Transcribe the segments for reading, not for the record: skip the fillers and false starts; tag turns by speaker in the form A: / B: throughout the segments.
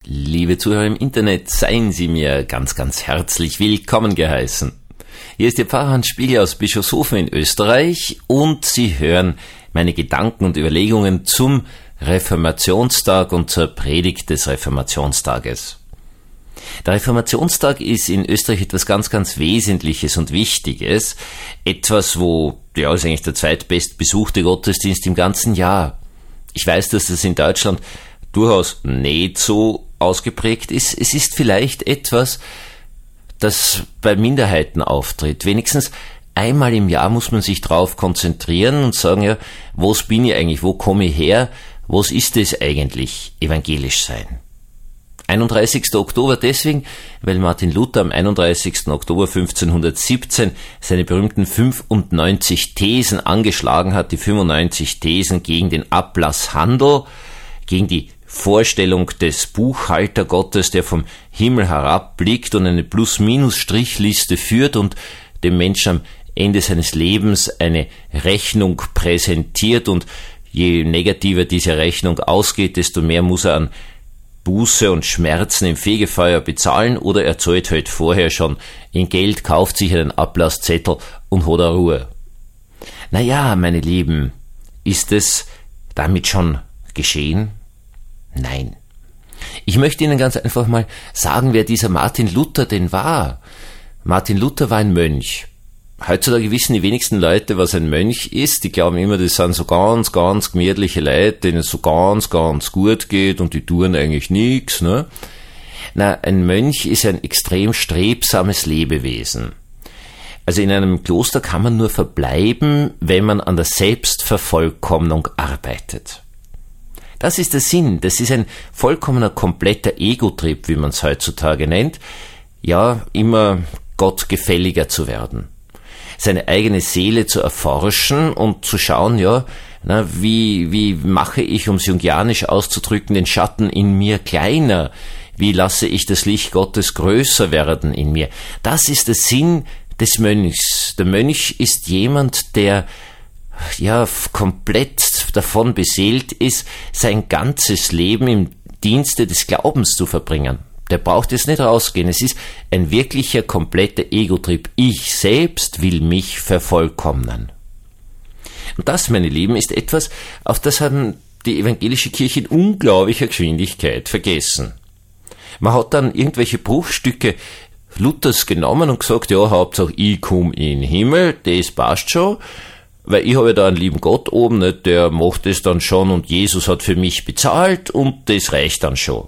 A: Liebe Zuhörer im Internet, seien Sie mir ganz, ganz herzlich willkommen geheißen. Hier ist Ihr Pfarrer Hans Spiegel aus Bischofshofen in Österreich und Sie hören meine Gedanken und Überlegungen zum Reformationstag und zur Predigt des Reformationstages. Der Reformationstag ist in Österreich etwas ganz, ganz Wesentliches und Wichtiges. Etwas, ist eigentlich der zweitbest besuchte Gottesdienst im ganzen Jahr. Ich weiß, dass das in Deutschland durchaus nicht so ausgeprägt ist. Es ist vielleicht etwas, das bei Minderheiten auftritt. Wenigstens einmal im Jahr muss man sich darauf konzentrieren und sagen, ja, was bin ich eigentlich, wo komme ich her, was ist es eigentlich, evangelisch sein? 31. Oktober deswegen, weil Martin Luther am 31. Oktober 1517 seine berühmten 95 Thesen angeschlagen hat, die 95 Thesen gegen den Ablasshandel, gegen die Vorstellung des Buchhaltergottes, der vom Himmel herabblickt und eine Plus-Minus-Strichliste führt und dem Menschen am Ende seines Lebens eine Rechnung präsentiert, und je negativer diese Rechnung ausgeht, desto mehr muss er an Buße und Schmerzen im Fegefeuer bezahlen, oder er zahlt halt vorher schon in Geld, kauft sich einen Ablasszettel und hat Ruhe. Naja, meine Lieben, ist es damit schon geschehen? Nein. Ich möchte Ihnen ganz einfach mal sagen, wer dieser Martin Luther denn war. Martin Luther war ein Mönch. Heutzutage wissen die wenigsten Leute, was ein Mönch ist. Die glauben immer, das sind so ganz, ganz gemütliche Leute, denen es so ganz, ganz gut geht und die tun eigentlich nichts, ne? Na, ein Mönch ist ein extrem strebsames Lebewesen. Also in einem Kloster kann man nur verbleiben, wenn man an der Selbstvervollkommnung arbeitet. Das ist der Sinn, das ist ein vollkommener, kompletter Ego-Trip, wie man es heutzutage nennt, ja, immer gottgefälliger zu werden. Seine eigene Seele zu erforschen und zu schauen, ja, wie mache ich, um es jungianisch auszudrücken, den Schatten in mir kleiner, wie lasse ich das Licht Gottes größer werden in mir. Das ist der Sinn des Mönchs. Der Mönch ist jemand, der komplett davon beseelt ist, sein ganzes Leben im Dienste des Glaubens zu verbringen. Der braucht jetzt nicht rausgehen. Es ist ein wirklicher, kompletter Ego-Trip. Ich selbst will mich vervollkommnen. Und das, meine Lieben, ist etwas, auf das haben die evangelische Kirche in unglaublicher Geschwindigkeit vergessen. Man hat dann irgendwelche Bruchstücke Luthers genommen und gesagt, ja, Hauptsache ich komme in den Himmel, das passt schon, weil ich habe ja da einen lieben Gott oben, nicht? Der macht das dann schon und Jesus hat für mich bezahlt und das reicht dann schon.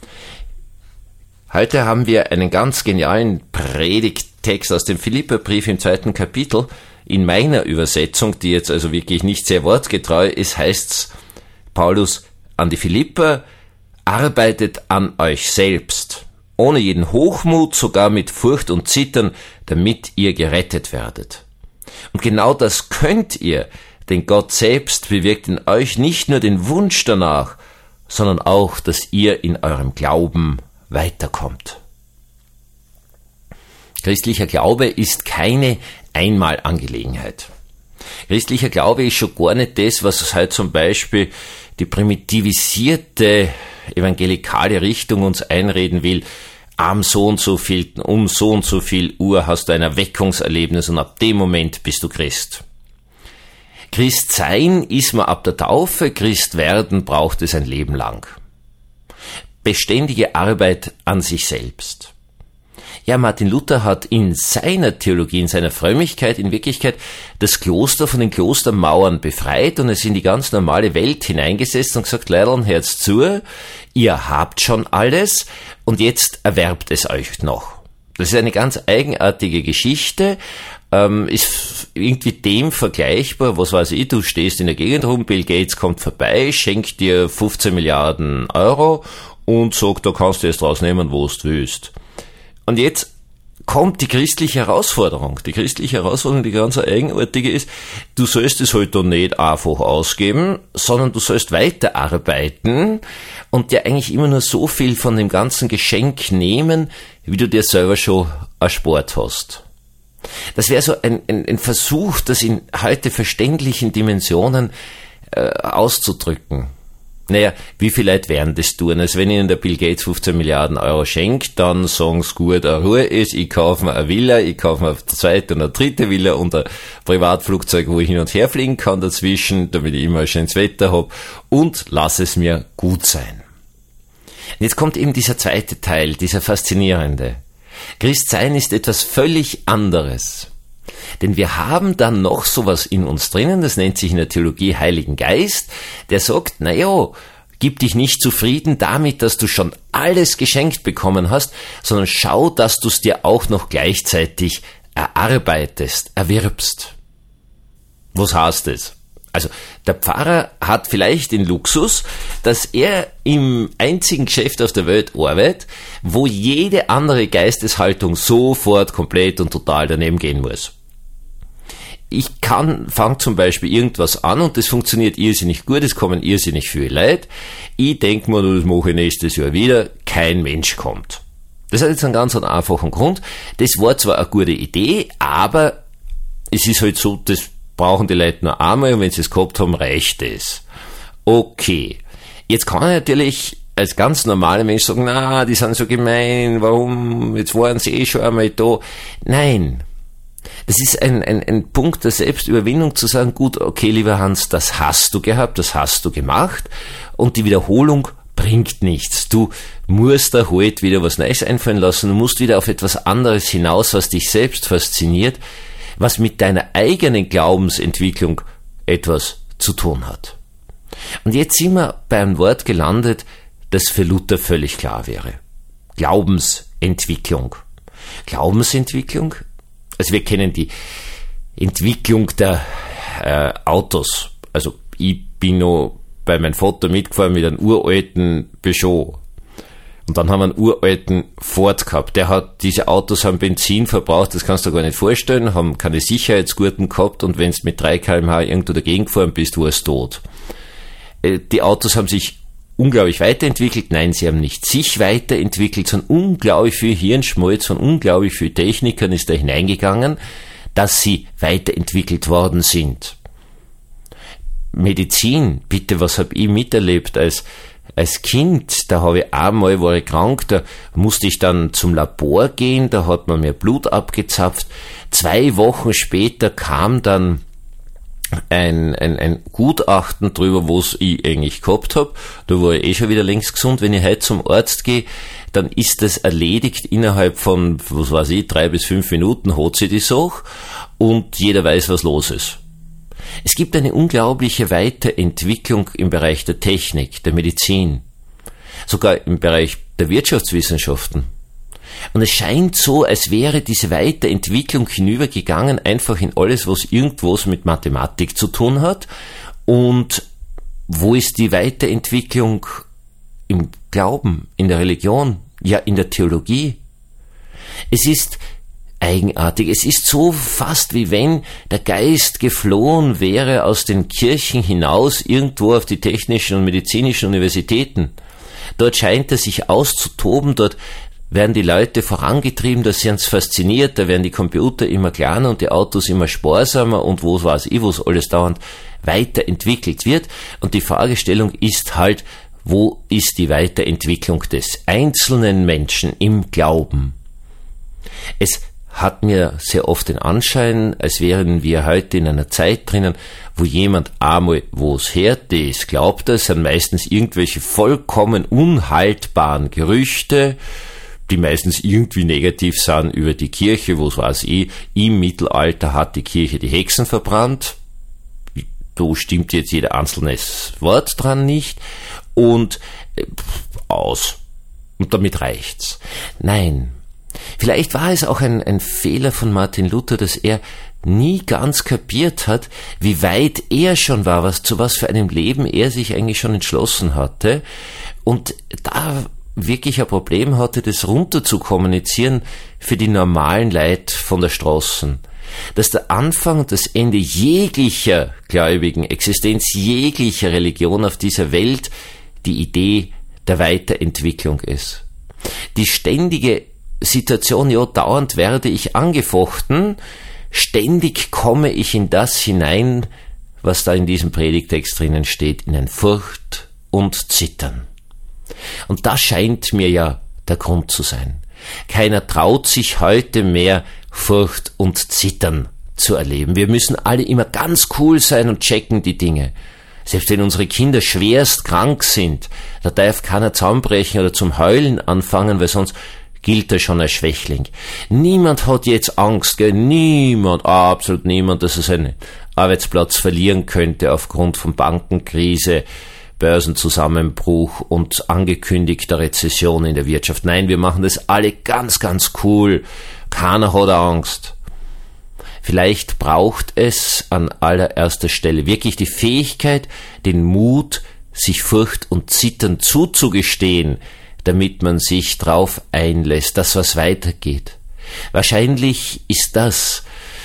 A: Heute haben wir einen ganz genialen Predigttext aus dem Philipperbrief im 2. Kapitel. In meiner Übersetzung, die jetzt also wirklich nicht sehr wortgetreu ist, heißt's Paulus an die Philipper: arbeitet an euch selbst, ohne jeden Hochmut, sogar mit Furcht und Zittern, damit ihr gerettet werdet. Und genau das könnt ihr, denn Gott selbst bewirkt in euch nicht nur den Wunsch danach, sondern auch, dass ihr in eurem Glauben weiterkommt. Christlicher Glaube ist keine Einmalangelegenheit. Christlicher Glaube ist schon gar nicht das, was halt zum Beispiel die primitivisierte evangelikale Richtung uns einreden will. Um so und so viel Uhr hast du ein Erweckungserlebnis und ab dem Moment bist du Christ. Christ sein ist man ab der Taufe, Christ werden braucht es ein Leben lang. Beständige Arbeit an sich selbst. Ja, Martin Luther hat in seiner Theologie, in seiner Frömmigkeit in Wirklichkeit das Kloster von den Klostermauern befreit und es in die ganz normale Welt hineingesetzt und gesagt, Leidl, hört's zu, ihr habt schon alles und jetzt erwerbt es euch noch. Das ist eine ganz eigenartige Geschichte, ist irgendwie dem vergleichbar, was weiß ich, du stehst in der Gegend rum, Bill Gates kommt vorbei, schenkt dir 15 Milliarden Euro und sagt, da kannst du jetzt rausnehmen, wo du willst. Und jetzt kommt die christliche Herausforderung. Die christliche Herausforderung, die ganz eigenartige ist, du sollst es halt da nicht einfach ausgeben, sondern du sollst weiterarbeiten und dir eigentlich immer nur so viel von dem ganzen Geschenk nehmen, wie du dir selber schon erspart hast. Das wäre so ein Versuch, das in heute verständlichen Dimensionen auszudrücken. Naja, wie viele Leute werden das tun? Also wenn Ihnen der Bill Gates 15 Milliarden Euro schenkt, dann sagen Sie, gut, Ruhe ist, ich kaufe mir eine Villa, ich kaufe mir eine zweite und eine dritte Villa und ein Privatflugzeug, wo ich hin und her fliegen kann dazwischen, damit ich immer ein schönes Wetter habe und lass es mir gut sein. Und jetzt kommt eben dieser zweite Teil, dieser faszinierende. Christsein ist etwas völlig anderes. Denn wir haben dann noch sowas in uns drinnen, das nennt sich in der Theologie Heiligen Geist, der sagt, naja, gib dich nicht zufrieden damit, dass du schon alles geschenkt bekommen hast, sondern schau, dass du es dir auch noch gleichzeitig erarbeitest, erwirbst. Was heißt das? Also der Pfarrer hat vielleicht den Luxus, dass er im einzigen Geschäft auf der Welt arbeitet, wo jede andere Geisteshaltung sofort komplett und total daneben gehen muss. Ich fange zum Beispiel irgendwas an und das funktioniert irrsinnig gut, es kommen irrsinnig viele Leute. Ich denke mir, das mache ich nächstes Jahr wieder, kein Mensch kommt. Das hat jetzt einen ganz einfachen Grund. Das war zwar eine gute Idee, aber es ist halt so, das brauchen die Leute nur einmal und wenn sie es gehabt haben, reicht es. Okay, jetzt kann ich natürlich als ganz normaler Mensch sagen, na, die sind so gemein, warum, jetzt waren sie schon einmal da. Nein. Das ist ein Punkt der Selbstüberwindung zu sagen, gut, okay, lieber Hans, das hast du gehabt, das hast du gemacht und die Wiederholung bringt nichts. Du musst da heute wieder was Neues einfallen lassen, du musst wieder auf etwas anderes hinaus, was dich selbst fasziniert, was mit deiner eigenen Glaubensentwicklung etwas zu tun hat. Und jetzt sind wir bei einem Wort gelandet, das für Luther völlig klar wäre. Glaubensentwicklung. Glaubensentwicklung? Also wir kennen die Entwicklung der Autos. Also ich bin noch bei meinem Vater mitgefahren mit einem uralten Peugeot. Und dann haben wir einen uralten Ford gehabt. Diese Autos haben Benzin verbraucht, das kannst du dir gar nicht vorstellen, haben keine Sicherheitsgurten gehabt und wenn du mit 3 km/h irgendwo dagegen gefahren bist, war es tot. Die Autos haben sich unglaublich weiterentwickelt. Nein, sie haben nicht sich weiterentwickelt, sondern unglaublich viel Hirnschmalz von unglaublich viel Technikern ist da hineingegangen, dass sie weiterentwickelt worden sind. Medizin, bitte, was habe ich miterlebt als Kind? Da habe ich einmal, war ich krank, da musste ich dann zum Labor gehen, da hat man mir Blut abgezapft. 2 Wochen später kam dann ein Gutachten drüber, was ich eigentlich gehabt habe. Da war ich schon wieder längst gesund. Wenn ich heute zum Arzt gehe, dann ist das erledigt innerhalb von, 3 bis 5 Minuten hat sie die Sache und jeder weiß, was los ist. Es gibt eine unglaubliche Weiterentwicklung im Bereich der Technik, der Medizin, sogar im Bereich der Wirtschaftswissenschaften. Und es scheint so, als wäre diese Weiterentwicklung hinübergegangen, einfach in alles, was irgendwas mit Mathematik zu tun hat. Und wo ist die Weiterentwicklung im Glauben, in der Religion, ja in der Theologie? Es ist eigenartig. Es ist so fast wie wenn der Geist geflohen wäre aus den Kirchen hinaus irgendwo auf die technischen und medizinischen Universitäten. Dort scheint er sich auszutoben, dort werden die Leute vorangetrieben, da sind sie fasziniert, da werden die Computer immer kleiner und die Autos immer sparsamer und wo alles dauernd weiterentwickelt wird. Und die Fragestellung ist halt, wo ist die Weiterentwicklung des einzelnen Menschen im Glauben? Es hat mir sehr oft den Anschein, als wären wir heute in einer Zeit drinnen, wo jemand einmal, wo es hört, das glaubt es, sind meistens irgendwelche vollkommen unhaltbaren Gerüchte, die meistens irgendwie negativ sind über die Kirche, im Mittelalter hat die Kirche die Hexen verbrannt, da stimmt jetzt jeder einzelne Wort dran nicht, und aus. Und damit reicht's. Nein. Vielleicht war es auch ein Fehler von Martin Luther, dass er nie ganz kapiert hat, wie weit er schon war, zu was für einem Leben er sich eigentlich schon entschlossen hatte und da wirklich ein Problem hatte, das runter zu kommunizieren für die normalen Leute von der Straße. Dass der Anfang und das Ende jeglicher gläubigen Existenz, jeglicher Religion auf dieser Welt die Idee der Weiterentwicklung ist. Die ständige Situation, ja, dauernd werde ich angefochten, ständig komme ich in das hinein, was da in diesem Predigtext drinnen steht, in ein und Zittern. Und das scheint mir ja der Grund zu sein. Keiner traut sich heute mehr, Furcht und Zittern zu erleben. Wir müssen alle immer ganz cool sein und checken die Dinge. Selbst wenn unsere Kinder schwerst krank sind, da darf keiner zusammenbrechen oder zum Heulen anfangen, weil sonst gilt er schon als Schwächling. Niemand hat jetzt Angst, gell? Niemand, absolut niemand, dass er seinen Arbeitsplatz verlieren könnte aufgrund von Bankenkrise, Börsenzusammenbruch und angekündigter Rezession in der Wirtschaft. Nein, wir machen das alle ganz, ganz cool. Keiner hat Angst. Vielleicht braucht es an allererster Stelle wirklich die Fähigkeit, den Mut, sich Furcht und Zittern zuzugestehen, damit man sich drauf einlässt, dass was weitergeht. Wahrscheinlich ist das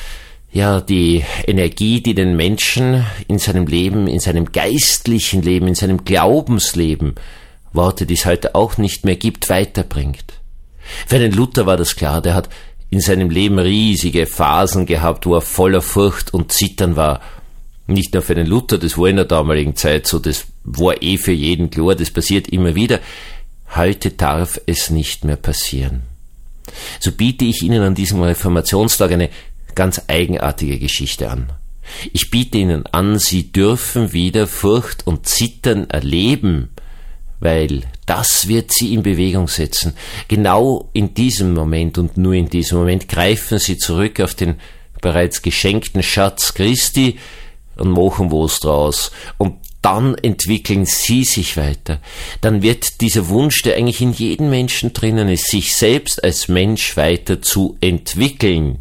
A: ja die Energie, die den Menschen in seinem Leben, in seinem geistlichen Leben, in seinem Glaubensleben, Worte, die es heute auch nicht mehr gibt, weiterbringt. Für den Luther war das klar, der hat in seinem Leben riesige Phasen gehabt, wo er voller Furcht und Zittern war. Nicht nur für den Luther, das war in der damaligen Zeit so, das war für jeden klar, das passiert immer wieder. Heute darf es nicht mehr passieren. So biete ich Ihnen an diesem Reformationstag eine ganz eigenartige Geschichte an. Ich biete Ihnen an, Sie dürfen wieder Furcht und Zittern erleben, weil das wird Sie in Bewegung setzen. Genau in diesem Moment und nur in diesem Moment greifen Sie zurück auf den bereits geschenkten Schatz Christi und machen was draus. Und dann entwickeln Sie sich weiter. Dann wird dieser Wunsch, der eigentlich in jedem Menschen drinnen ist, sich selbst als Mensch weiter zu entwickeln,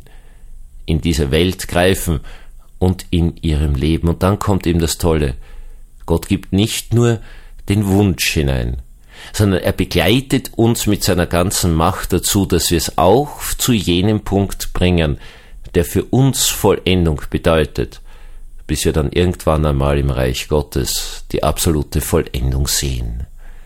A: in dieser Welt greifen und in Ihrem Leben. Und dann kommt eben das Tolle. Gott gibt nicht nur den Wunsch hinein, sondern er begleitet uns mit seiner ganzen Macht dazu, dass wir es auch zu jenem Punkt bringen, der für uns Vollendung bedeutet, bis wir dann irgendwann einmal im Reich Gottes die absolute Vollendung sehen.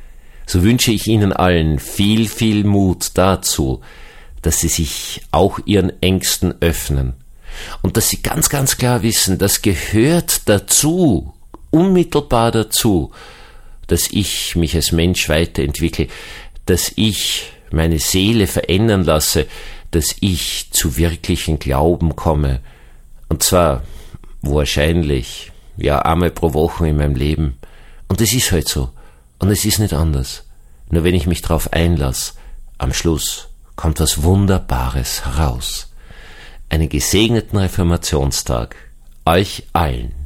A: So wünsche ich Ihnen allen viel, viel Mut dazu, dass Sie sich auch Ihren Ängsten öffnen und dass Sie ganz, ganz klar wissen, das gehört dazu, unmittelbar dazu, dass ich mich als Mensch weiterentwickle, dass ich meine Seele verändern lasse, dass ich zu wirklichen Glauben komme. Und zwar wahrscheinlich, einmal pro Woche in meinem Leben. Und es ist halt so. Und es ist nicht anders. Nur wenn ich mich darauf einlasse, am Schluss kommt was Wunderbares heraus. Einen gesegneten Reformationstag euch allen.